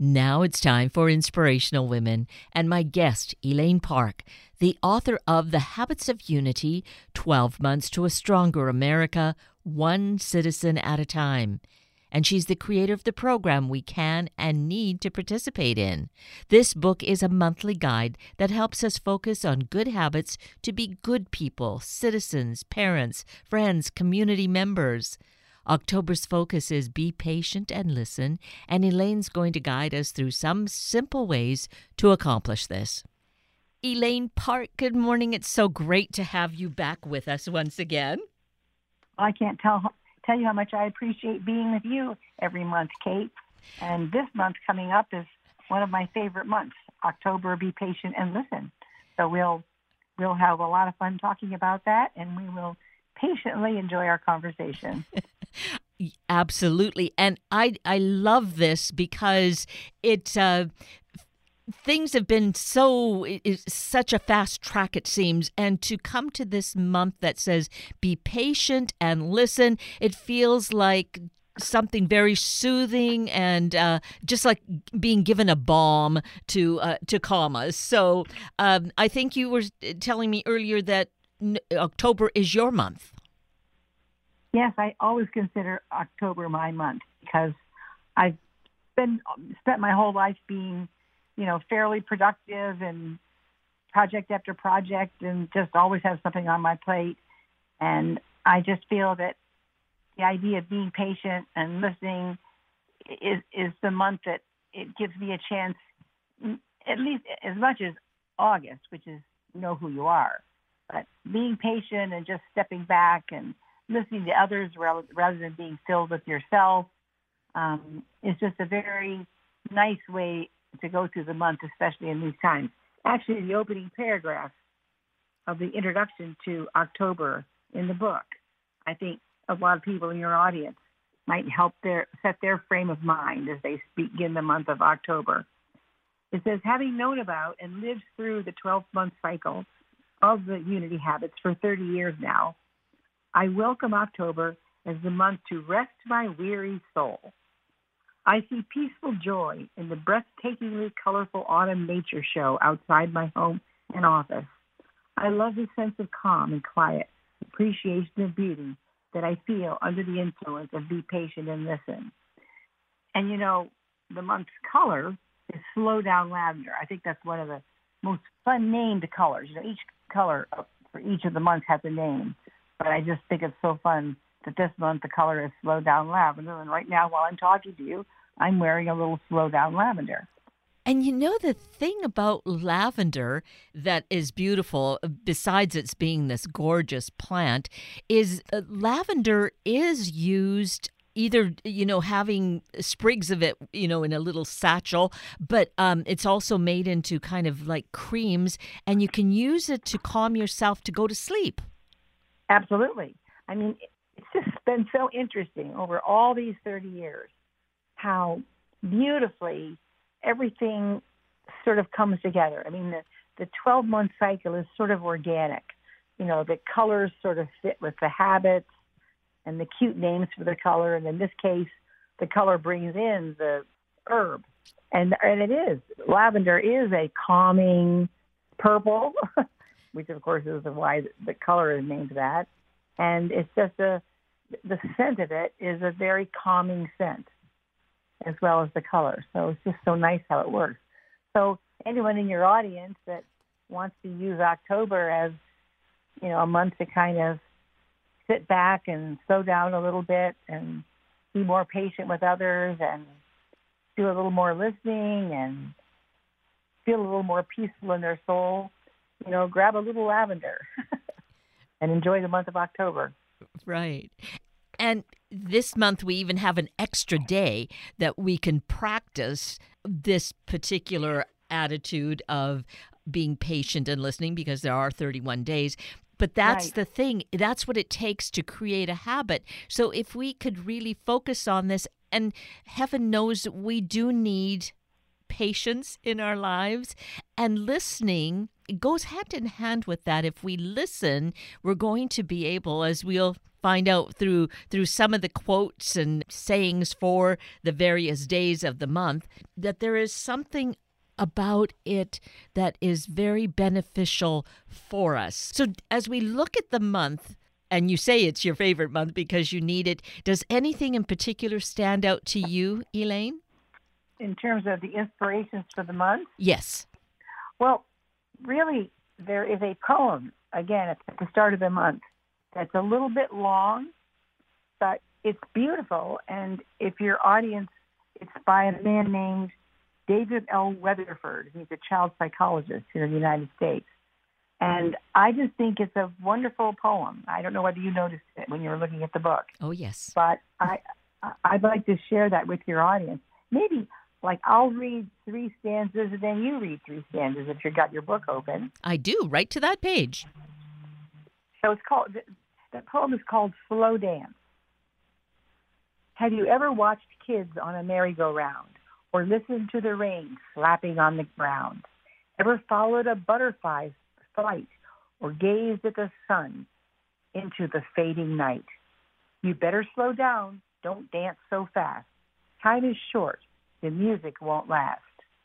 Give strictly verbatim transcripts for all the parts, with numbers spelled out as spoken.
Now it's time for Inspirational Women, and my guest, Elaine Park, the author of The Habits of Unity, twelve Months to a Stronger America, One Citizen at a Time. And she's the creator of the program we can and need to participate in. This book is a monthly guide that helps us focus on good habits to be good people, citizens, parents, friends, community members. October's focus is Be Patient and Listen, and Elaine's going to guide us through some simple ways to accomplish this. Elaine Park, good morning. It's so great to have you back with us once again. I can't tell tell you how much I appreciate being with you every month, Kate. And this month coming up is one of my favorite months, October, Be Patient and Listen. So we'll we'll have a lot of fun talking about that, and we will patiently enjoy our conversation. Absolutely. And I I love this because it uh, things have been so it's such a fast track, it seems, and to come to this month that says be patient and listen, it feels like something very soothing and uh, just like being given a balm to uh, to calm us. So um, I think you were telling me earlier that October is your month. Yes, I always consider October my month because I've been spent my whole life being, you know, fairly productive and project after project and just always have something on my plate. And I just feel that the idea of being patient and listening is is the month that it gives me a chance, at least as much as August, which is know who you are. But being patient and just stepping back and listening to others rather than being filled with yourself um, is just a very nice way to go through the month, especially in these times. Actually, the opening paragraph of the introduction to October in the book, I think a lot of people in your audience might help their set their frame of mind as they begin the month of October. It says, having known about and lived through the twelve-month cycle of the Unity Habits for thirty years now, I welcome October as the month to rest my weary soul. I see peaceful joy in the breathtakingly colorful autumn nature show outside my home and office. I love the sense of calm and quiet, appreciation of beauty that I feel under the influence of Be Patient and Listen. And you know, the month's color is Slow Down Lavender. I think that's one of the most fun named colors. You know, each color for each of the months has a name. But I just think it's so fun that this month the color is Slow Down Lavender. And right now, while I'm talking to you, I'm wearing a little Slow Down Lavender. And you know, the thing about lavender that is beautiful, besides its being this gorgeous plant, is uh, lavender is used either, you know, having sprigs of it, you know, in a little satchel, but um, it's also made into kind of like creams, and you can use it to calm yourself to go to sleep. Absolutely. I mean, it's just been so interesting over all these thirty years how beautifully everything sort of comes together. I mean, the, the twelve-month cycle is sort of organic. You know, the colors sort of fit with the habits and the cute names for the color. And in this case, the color brings in the herb. And, and it is. Lavender is a calming purple, which of course is why the color is named that. And it's just a, the scent of it is a very calming scent as well as the color. So it's just so nice how it works. So anyone in your audience that wants to use October as, you know, a month to kind of sit back and slow down a little bit and be more patient with others and do a little more listening and feel a little more peaceful in their soul, you know, grab a little lavender and enjoy the month of October. Right. And this month we even have an extra day that we can practice this particular attitude of being patient and listening, because there are thirty-one days. But that's Right. the thing. That's what it takes to create a habit. So if we could really focus on this, and heaven knows we do need patience in our lives, and listening goes hand in hand with that. If we listen, we're going to be able, as we'll find out through through some of the quotes and sayings for the various days of the month, that there is something about it that is very beneficial for us. So as we look at the month, and you say it's your favorite month because you need it, does anything in particular stand out to you, Elaine? In terms of the inspirations for the month? Yes. Well, really, there is a poem, again, at the start of the month, that's a little bit long, but it's beautiful. And if your audience, it's by a man named David L. Weatherford. He's a child psychologist here in the United States. And I just think it's a wonderful poem. I don't know whether you noticed it when you were looking at the book. Oh, yes. But I, I'd like to share that with your audience. Maybe, like, I'll read three stanzas and then you read three stanzas if you've got your book open. I do, right to that page. So it's called, the, the poem is called Slow Dance. Have you ever watched kids on a merry-go-round or listened to the rain slapping on the ground? Ever followed a butterfly's flight or gazed at the sun into the fading night? You better slow down. Don't dance so fast. Time is short. The music won't last.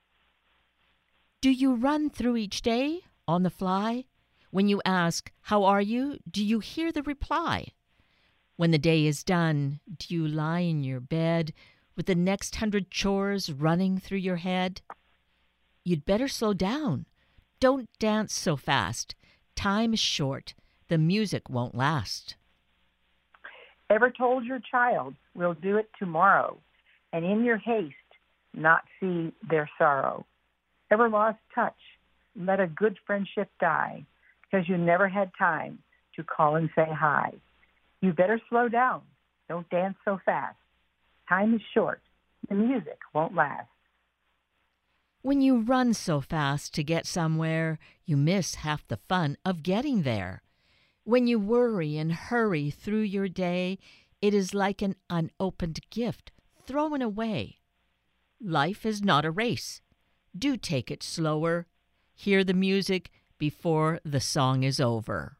Do you run through each day on the fly? When you ask, how are you? Do you hear the reply? When the day is done, do you lie in your bed with the next hundred chores running through your head? You'd better slow down. Don't dance so fast. Time is short. The music won't last. Ever told your child, we'll do it tomorrow, and in your haste, not see their sorrow? Ever lost touch, let a good friendship die, because you never had time to call and say hi? You better slow down. Don't dance so fast. Time is short. The music won't last. When you run so fast to get somewhere, you miss half the fun of getting there. When you worry and hurry through your day, it is like an unopened gift thrown away. Life is not a race. Do take it slower. Hear the music before the song is over.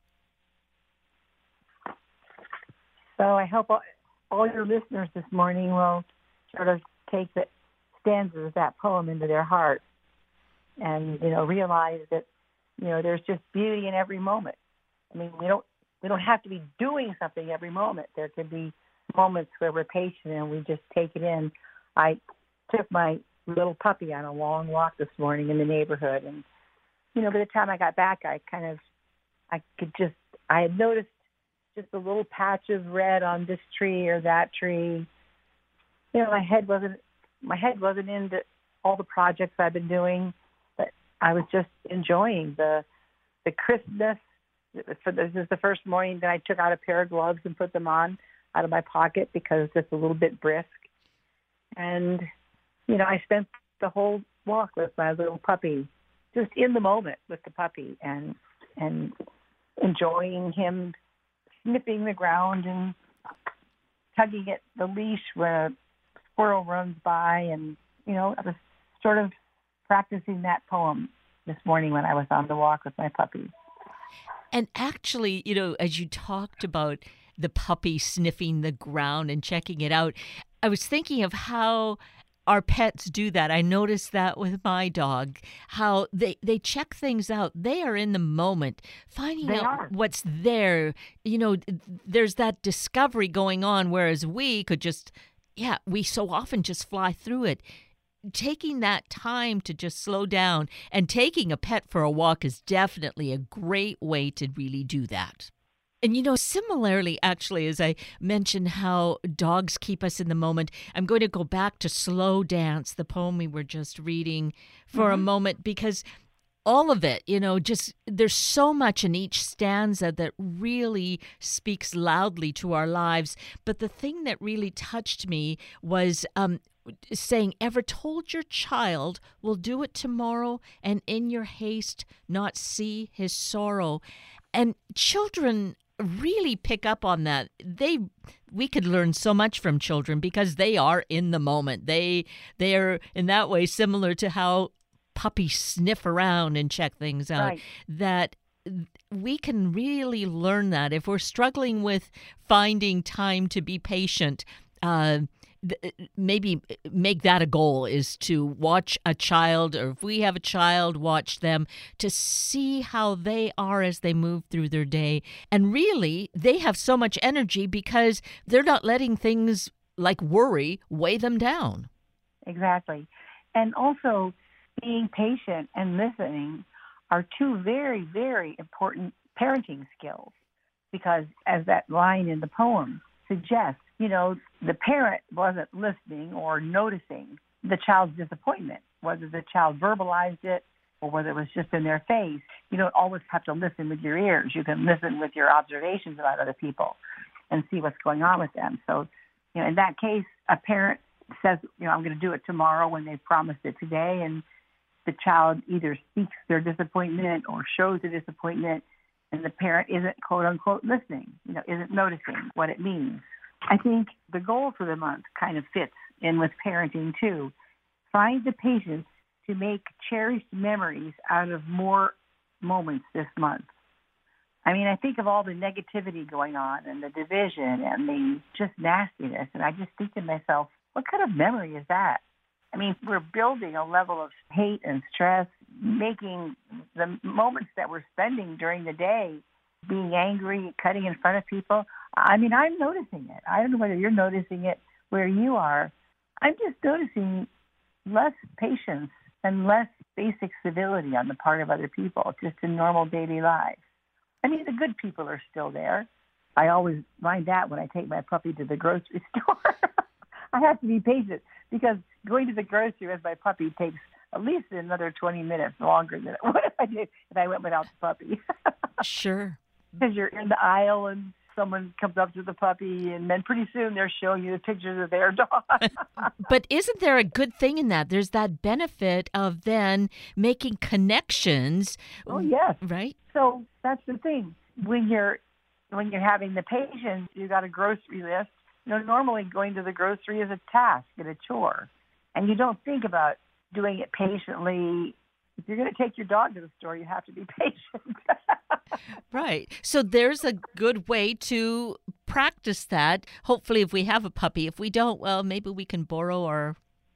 So I hope all, all your listeners this morning will sort of take the stanzas of that poem into their heart and, you know, realize that, you know, there's just beauty in every moment. I mean, we don't we don't have to be doing something every moment. There can be moments where we're patient and we just take it in. I took my little puppy on a long walk this morning in the neighborhood, and, you know, by the time I got back, I kind of, I could just, I had noticed just a little patch of red on this tree or that tree. You know, my head wasn't, my head wasn't into all the projects I've been doing, but I was just enjoying the, the crispness. For this is the first morning that I took out a pair of gloves and put them on out of my pocket because it's just a little bit brisk. And, you know, I spent the whole walk with my little puppy, just in the moment with the puppy and and enjoying him sniffing the ground and tugging at the leash when a squirrel runs by. And, you know, I was sort of practicing that poem this morning when I was on the walk with my puppy. And actually, you know, as you talked about the puppy sniffing the ground and checking it out, I was thinking of how our pets do that. I noticed that with my dog, how they, they check things out. They are in the moment, finding They out are. what's there. You know, there's that discovery going on, whereas we could just, yeah, we so often just fly through it. Taking that time to just slow down and taking a pet for a walk is definitely a great way to really do that. And, you know, similarly, actually, as I mentioned how dogs keep us in the moment, I'm going to go back to Slow Dance, the poem we were just reading, for mm-hmm. a moment, because all of it, you know, just there's so much in each stanza that really speaks loudly to our lives. But the thing that really touched me was um, saying, ever told your child, we'll do it tomorrow, and in your haste not see his sorrow. And children really pick up on that. They we could learn so much from children because they are in the moment. They they are in that way similar to how puppies sniff around and check things out. Right. That we can really learn that if we're struggling with finding time to be patient. Uh, th- maybe make that a goal, is to watch a child, or if we have a child, watch them to see how they are as they move through their day. And really, they have so much energy because they're not letting things like worry weigh them down. Exactly. And also, being patient and listening are two very, very important parenting skills, because as that line in the poem suggests, you know, the parent wasn't listening or noticing the child's disappointment, whether the child verbalized it or whether it was just in their face. You don't always have to listen with your ears. You can listen with your observations about other people and see what's going on with them. So, you know, in that case, a parent says, you know, I'm going to do it tomorrow when they promised it today, and the child either speaks their disappointment or shows the disappointment, and the parent isn't, quote unquote, listening, you know, isn't noticing what it means. I think the goal for the month kind of fits in with parenting too. Find the patience to make cherished memories out of more moments this month. I mean, I think of all the negativity going on and the division and the just nastiness, and I just think to myself, what kind of memory is that? I mean, we're building a level of hate and stress, making the moments that we're spending during the day, being angry, cutting in front of people. I mean, I'm noticing it. I don't know whether you're noticing it where you are. I'm just noticing less patience and less basic civility on the part of other people, just in normal daily lives. I mean, the good people are still there. I always find that when I take my puppy to the grocery store. I have to be patient because going to the grocery with my puppy takes at least another twenty minutes longer than it would if I did if I went without the puppy. Sure. Because you're in the aisle and someone comes up to the puppy, and then pretty soon they're showing you the pictures of their dog. But isn't there a good thing in that? There's that benefit of then making connections. Oh, yes. Right? So that's the thing. When you're when you're having the patience, you got a grocery list. You know, normally going to the grocery is a task and a chore, and you don't think about doing it patiently. If you're going to take your dog to the store, you have to be patient. Right. So there's a good way to practice that. Hopefully, if we have a puppy. If we don't, well, maybe we can borrow our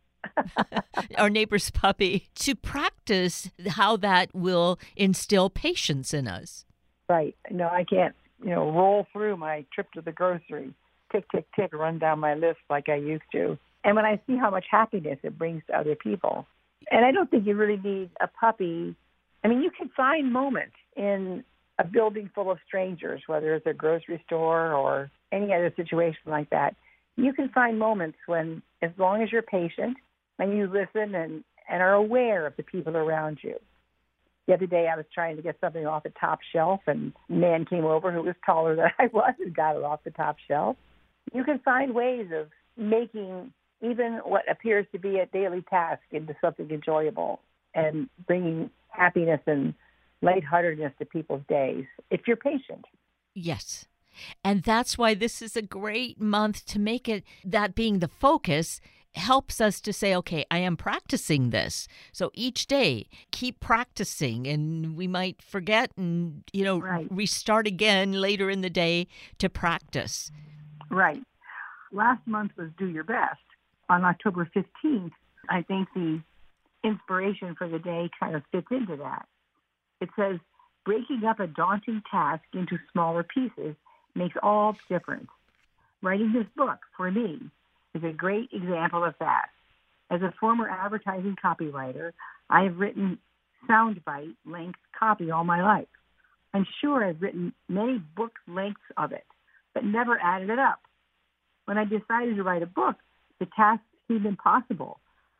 our neighbor's puppy to practice how that will instill patience in us. Right. No, I can't, you know, roll through my trip to the grocery, tick, tick, tick, run down my list like I used to. And when I see how much happiness it brings to other people. And I don't think you really need a puppy. I mean, you can find moments in a building full of strangers, whether it's a grocery store or any other situation like that. You can find moments when, as long as you're patient and you listen and, and are aware of the people around you. The other day I was trying to get something off the top shelf, and a man came over who was taller than I was and got it off the top shelf. You can find ways of making even what appears to be a daily task into something enjoyable and bringing happiness and lightheartedness to people's days if you're patient. Yes. And that's why this is a great month to make it, that being the focus, helps us to say, okay, I am practicing this. So each day, keep practicing, and we might forget and, you know, right. restart again later in the day to practice. Right. Last month was Do Your Best. On October fifteenth, I think the inspiration for the day kind of fits into that. It says, breaking up a daunting task into smaller pieces makes all the difference. Writing this book, for me, is a great example of that. As a former advertising copywriter, I have written soundbite length copy all my life. I'm sure I've written many book lengths of it, but never added it up. When I decided to write a book, the task seemed impossible.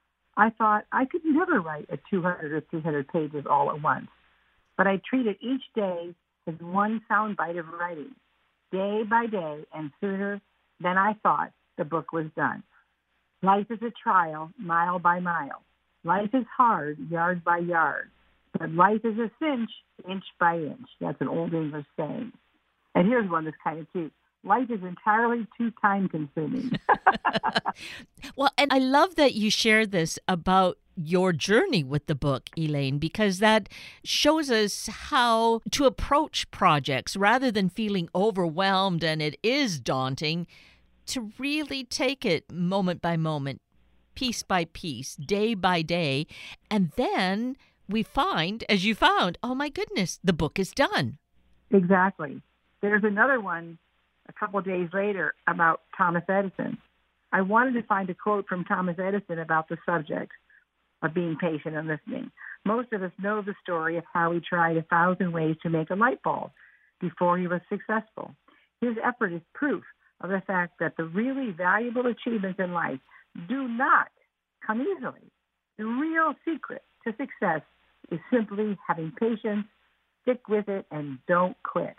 I thought I could never write a two hundred or three hundred pages all at once, but I treated each day as one soundbite of writing, day by day, and sooner than I thought the book was done. Life is a trial, mile by mile. Life is hard, yard by yard. But life is a cinch, inch by inch. That's an old English saying. And here's one that's kind of cute. Life is entirely too time-consuming. Well, and I love that you share this about your journey with the book, Elaine, because that shows us how to approach projects rather than feeling overwhelmed and it is daunting, to really take it moment by moment, piece by piece, day by day. And then we find, as you found, oh my goodness, the book is done. Exactly. There's another one a couple of days later about Thomas Edison. I wanted to find a quote from Thomas Edison about the subject of being patient and listening. Most of us know the story of how he tried a thousand ways to make a light bulb before he was successful. His effort is proof of the fact that the really valuable achievements in life do not come easily. The real secret to success is simply having patience, stick with it, and don't quit.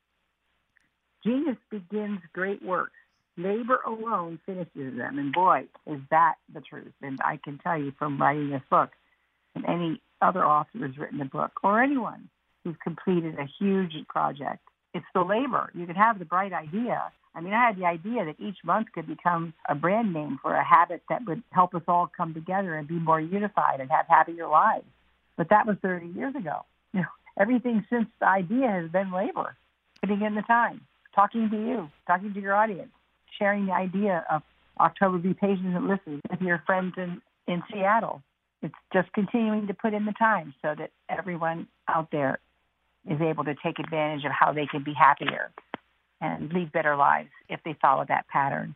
Genius begins great works. Labor alone finishes them. And boy, is that the truth. And I can tell you from writing this book, and any other author who's written a book, or anyone who's completed a huge project, it's the labor. You can have the bright idea. I mean, I had the idea that each month could become a brand name for a habit that would help us all come together and be more unified and have happier lives. But that was thirty years ago. You know, everything since the idea has been labor, putting in the time, talking to you, talking to your audience, sharing the idea of October Be Patient and Listen with your friends in, in Seattle. It's just continuing to put in the time so that everyone out there is able to take advantage of how they can be happier and lead better lives if they follow that pattern.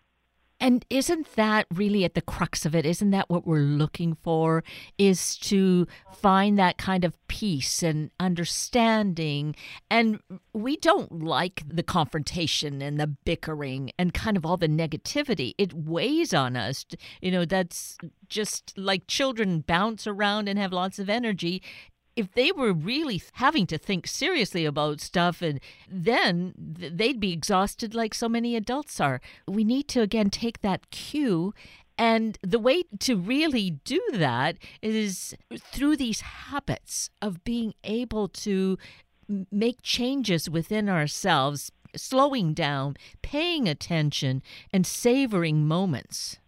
And isn't that really at the crux of it? Isn't that what we're looking for, is to find that kind of peace and understanding? And we don't like the confrontation and the bickering and kind of all the negativity. It weighs on us. You know, that's just like children bounce around and have lots of energy. If they were really having to think seriously about stuff, and then they'd be exhausted like so many adults are. We need to, again, take that cue. And the way to really do that is through these habits of being able to make changes within ourselves, slowing down, paying attention, and savoring moments.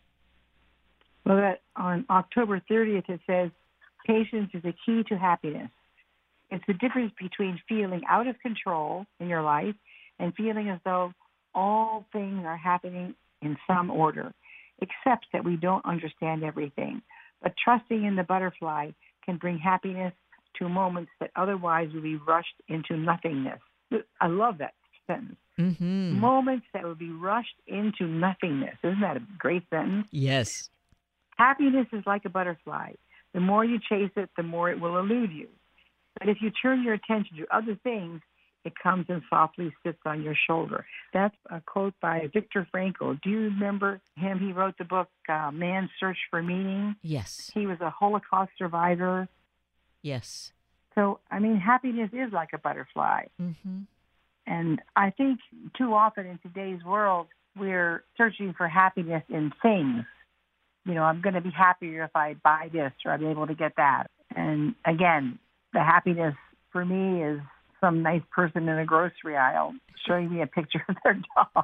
Well, that on October thirtieth, it says, patience is a key to happiness. It's the difference between feeling out of control in your life and feeling as though all things are happening in some order, except that we don't understand everything. But trusting in the butterfly can bring happiness to moments that otherwise would be rushed into nothingness. I love that sentence. Mm-hmm. Moments that would be rushed into nothingness. Isn't that a great sentence? Yes. Happiness is like a butterfly. The more you chase it, the more it will elude you. But if you turn your attention to other things, it comes and softly sits on your shoulder. That's a quote by Viktor Frankl. Do you remember him? He wrote the book, uh, Man's Search for Meaning. Yes. He was a Holocaust survivor. Yes. So, I mean, happiness is like a butterfly. Mm-hmm. And I think too often in today's world, we're searching for happiness in things. You know, I'm going to be happier if I buy this or I'm able to get that. And again, the happiness for me is some nice person in a grocery aisle showing me a picture of their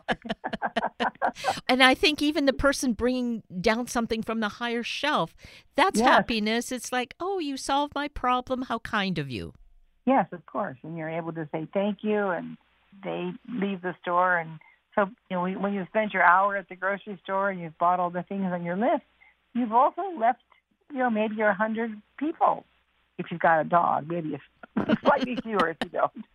dog. And I think even the person bringing down something from the higher shelf, that's yes. happiness. It's like, oh, you solved my problem. How kind of you. Yes, of course. And you're able to say thank you, and they leave the store. And so, you know, when you spend your hour at the grocery store and you've bought all the things on your list, you've also left, you know, maybe a hundred people. If you've got a dog, maybe a slightly fewer if you don't.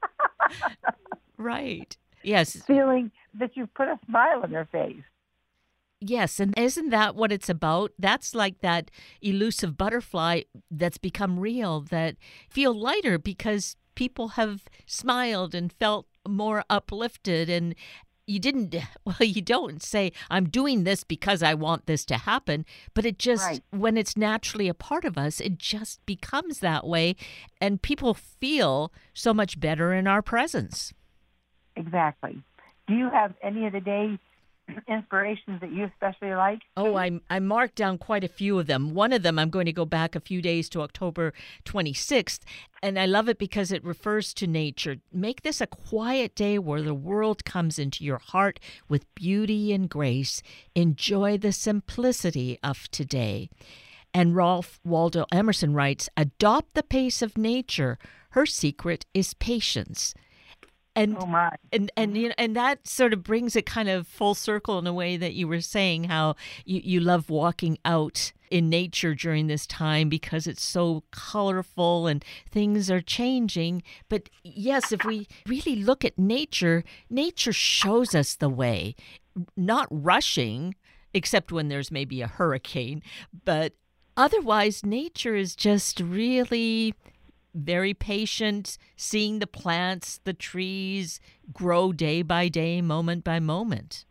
Right. Yes. Feeling that you've put a smile on their face. Yes, and isn't that what it's about? That's like that elusive butterfly that's become real, that feel lighter because people have smiled and felt more uplifted. And you didn't, well, you don't say, I'm doing this because I want this to happen, but it just, right. when it's naturally a part of us, it just becomes that way, and people feel so much better in our presence. Exactly. Do you have any of the day inspirations that you especially like? Oh, I I marked down quite a few of them. One of them, I'm going to go back a few days to October twenty-sixth, and I love it because it refers to nature. Make this a quiet day where the world comes into your heart with beauty and grace. Enjoy the simplicity of today. And Ralph Waldo Emerson writes, adopt the pace of nature. Her secret is patience. And, oh my. and and you know, and that sort of brings it kind of full circle in a way that you were saying how you, you love walking out in nature during this time because it's so colorful and things are changing. But yes, if we really look at nature, nature shows us the way, not rushing, except when there's maybe a hurricane. But otherwise, nature is just really very patient, seeing the plants, the trees grow day by day, moment by moment.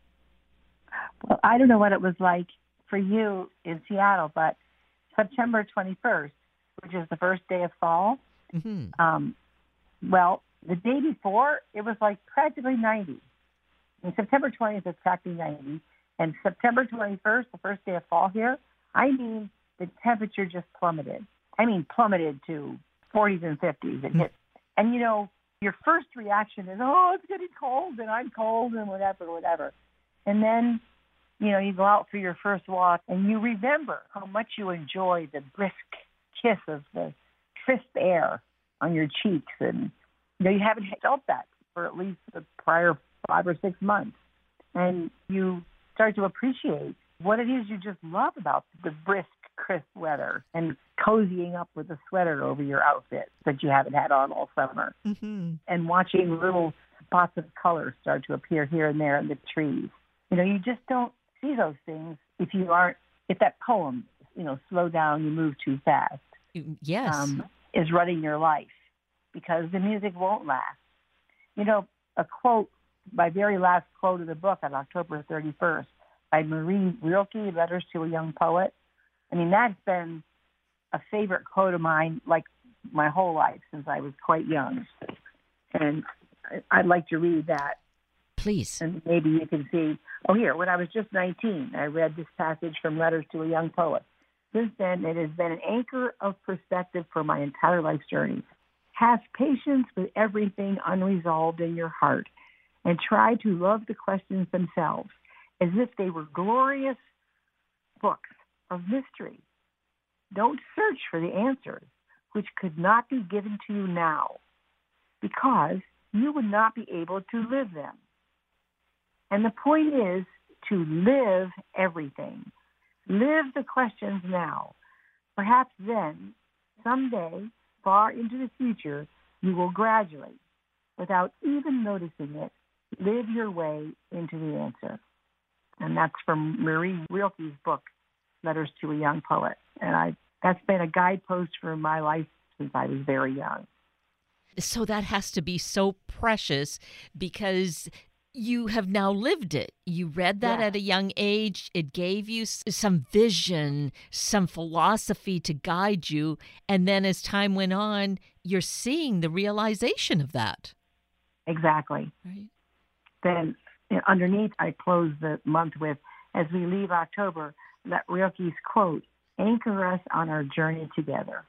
Well, I don't know what it was like for you in Seattle, but September twenty-first, which is the first day of fall, mm-hmm. um, well, the day before, it was like practically ninety. And September twentieth is practically ninety. And September twenty-first, the first day of fall here, I mean, the temperature just plummeted. I mean, plummeted to forties and fifties. It hit. And, you know, your first reaction is, oh, it's getting cold, and I'm cold, and whatever, whatever. And then, you know, you go out for your first walk, and you remember how much you enjoy the brisk kiss of the crisp air on your cheeks. And, you know, you haven't felt that for at least the prior five or six months. And you start to appreciate what it is you just love about the brisk, crisp weather and cozying up with a sweater over your outfit that you haven't had on all summer, mm-hmm. and watching little spots of color start to appear here and there in the trees. You know, you just don't see those things if you aren't, if that poem, you know, slow down, you move too fast, yes, um, is running your life, because the music won't last. You know, a quote, my very last quote of the book on October thirty-first by Marie Rilke, Letters to a Young Poet. I mean, that's been a favorite quote of mine, like, my whole life since I was quite young. And I'd like to read that. Please. And maybe you can see, oh, here, when I was just nineteen, I read this passage from Letters to a Young Poet. Since then, it has been an anchor of perspective for my entire life's journey. Have patience with everything unresolved in your heart, and try to love the questions themselves as if they were glorious books of mystery. Don't search for the answers which could not be given to you now, because you would not be able to live them. And the point is to live everything. Live the questions now. Perhaps then, someday, far into the future, you will gradually, without even noticing it, live your way into the answer. And that's from Marie Rilke's book, Letters to a Young Poet. And I that's been a guidepost for my life since I was very young. So that has to be so precious, because you have now lived it. You read that yeah. at a young age. It gave you some vision, some philosophy to guide you. And then as time went on, you're seeing the realization of that. Exactly. Right. Then, you know, underneath, I close the month with, as we leave October, that Rilke's quote, anchor us on our journey together.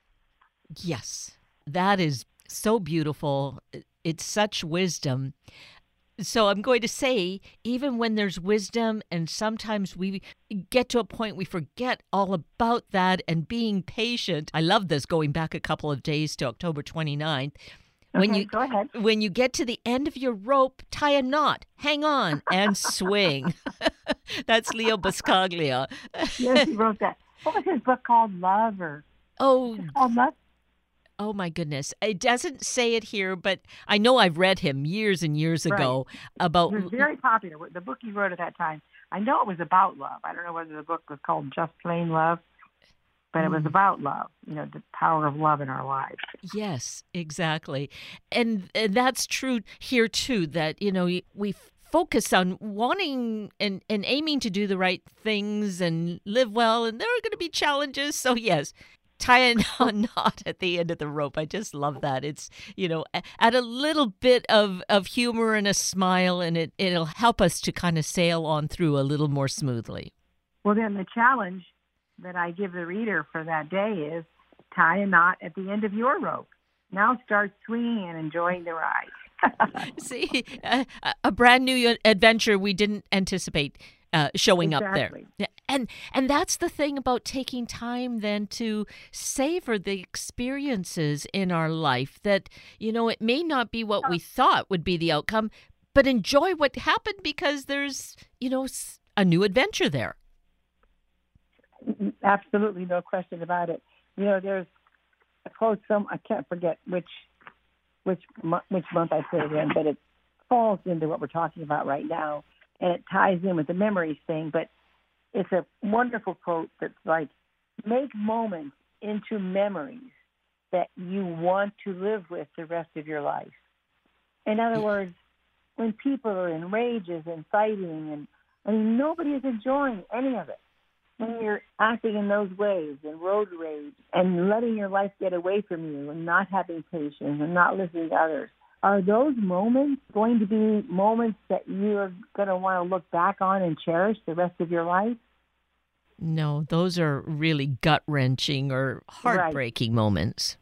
Yes, that is so beautiful. It's such wisdom. So I'm going to say, even when there's wisdom, and sometimes we get to a point we forget all about that and being patient. I love this, going back a couple of days to October twenty-ninth. When okay, you go ahead. When you get to the end of your rope, tie a knot, hang on, and swing. That's Leo Buscaglia. Yes, he wrote that. What was his book called? Love or oh, called Love? Oh my goodness! It doesn't say it here, but I know I've read him years and years ago right. about. It was very popular. The book he wrote at that time. I know it was about love. I don't know whether the book was called Just Plain Love, but mm. it was about love. You know, the power of love in our lives. Yes, exactly, and, and that's true here too. That you know we focus on wanting and, and aiming to do the right things and live well, and there are going to be challenges. So yes, tie a knot at the end of the rope. I just love that. It's, you know, add a little bit of, of humor and a smile, and it, it'll help us to kind of sail on through a little more smoothly. Well, then the challenge that I give the reader for that day is tie a knot at the end of your rope. Now start swinging and enjoying the ride. See, a, a brand new adventure we didn't anticipate uh, showing exactly. up there. And and that's the thing about taking time then to savor the experiences in our life that, you know, it may not be what we thought would be the outcome, but enjoy what happened because there's, you know, a new adventure there. Absolutely, no question about it. You know, there's a quote, some I can't forget which which which month I put it in, but it falls into what we're talking about right now, and it ties in with the memories thing. But it's a wonderful quote that's like, make moments into memories that you want to live with the rest of your life. In other words, when people are in rages and fighting, and I mean, nobody is enjoying any of it. When you're acting in those ways, in road rage, and letting your life get away from you, and not having patience, and not listening to others, are those moments going to be moments that you're going to want to look back on and cherish the rest of your life? No, those are really gut-wrenching or heartbreaking right. moments.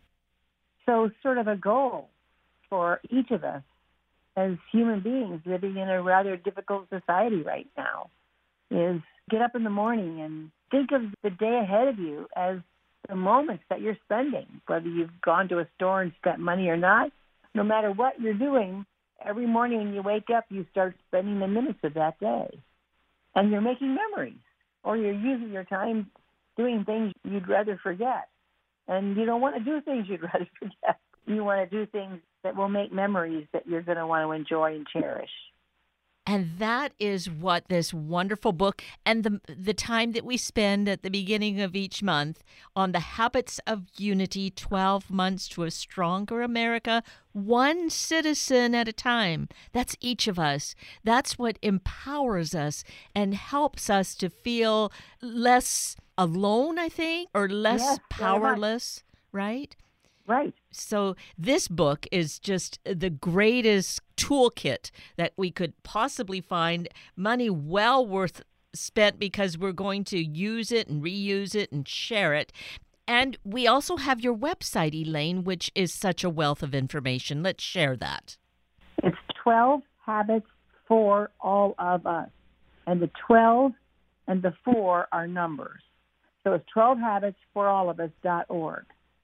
So sort of a goal for each of us as human beings living in a rather difficult society right now is get up in the morning and think of the day ahead of you as the moments that you're spending, whether you've gone to a store and spent money or not. No matter what you're doing, every morning when you wake up, you start spending the minutes of that day. And you're making memories, or you're using your time doing things you'd rather forget. And you don't want to do things you'd rather forget. You want to do things that will make memories that you're going to want to enjoy and cherish. And that is what this wonderful book and the the time that we spend at the beginning of each month on the Habits of Unity, twelve months to a Stronger America, one citizen at a time. That's each of us. That's what empowers us and helps us to feel less alone, I think, or less yes, powerless, right? Right. So this book is just the greatest toolkit that we could possibly find. Money well worth spent because we're going to use it and reuse it and share it. And we also have your website, Elaine, which is such a wealth of information. Let's share that. It's twelve Habits for All of Us. And the twelve and the four are numbers. So it's twelve habits for all of us dot org.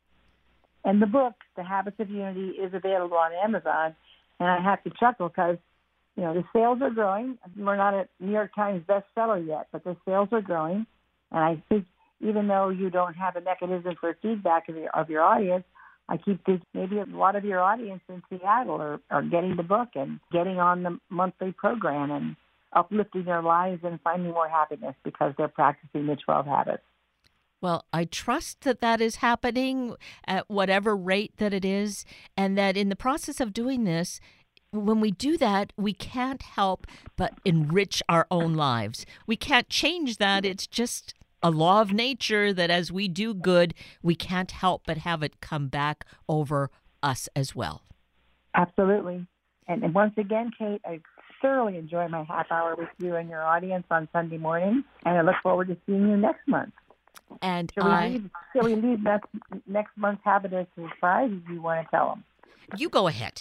And the book, The Habits of Unity, is available on Amazon. And I have to chuckle because, you know, the sales are growing. We're not a New York Times bestseller yet, but the sales are growing. And I think even though you don't have a mechanism for feedback of your, of your audience, I keep this, maybe a lot of your audience in Seattle are, are getting the book and getting on the monthly program and uplifting their lives and finding more happiness because they're practicing the twelve habits. Well, I trust that that is happening at whatever rate that it is, and that in the process of doing this, when we do that, we can't help but enrich our own lives. We can't change that. It's just a law of nature that as we do good, we can't help but have it come back over us as well. Absolutely. And, and once again, Kate, I thoroughly enjoy my half hour with you and your audience on Sunday morning, and I look forward to seeing you next month. And shall we I, leave, shall we leave next, next month's habit as a surprise, or do you want to tell them? You go ahead.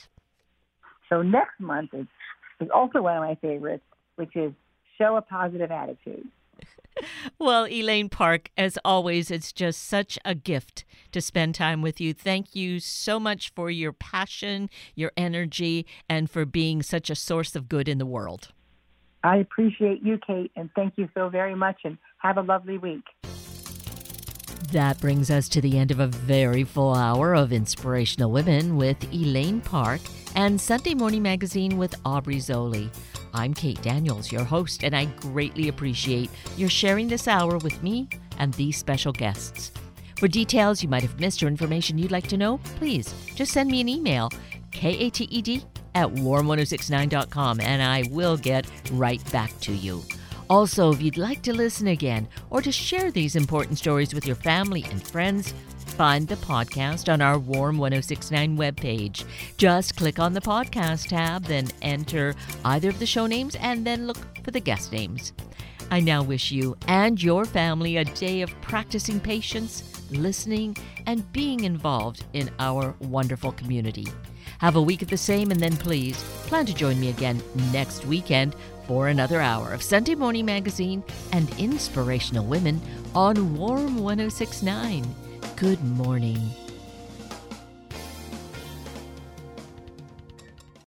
So next month is, is also one of my favorites, which is show a positive attitude. Well, Elaine Park, as always, it's just such a gift to spend time with you. Thank you so much for your passion, your energy, and for being such a source of good in the world. I appreciate you, Kate, and thank you so very much, and have a lovely week. That brings us to the end of a very full hour of Inspirational Women with Elaine Park and Sunday Morning Magazine with Aubrey Zoli. I'm Kate Daniels, your host, and I greatly appreciate your sharing this hour with me and these special guests. For details you might have missed or information you'd like to know, please just send me an email, kated at warm ten sixty-nine dot com, and I will get right back to you. Also, if you'd like to listen again or to share these important stories with your family and friends, find the podcast on our Warm ten sixty-nine webpage. Just click on the podcast tab, then enter either of the show names, and then look for the guest names. I now wish you and your family a day of practicing patience, listening, and being involved in our wonderful community. Have a week of the same, and then please plan to join me again next weekend for another hour of Sunday Morning Magazine and Inspirational Women on Warm ten sixty-nine. Good morning.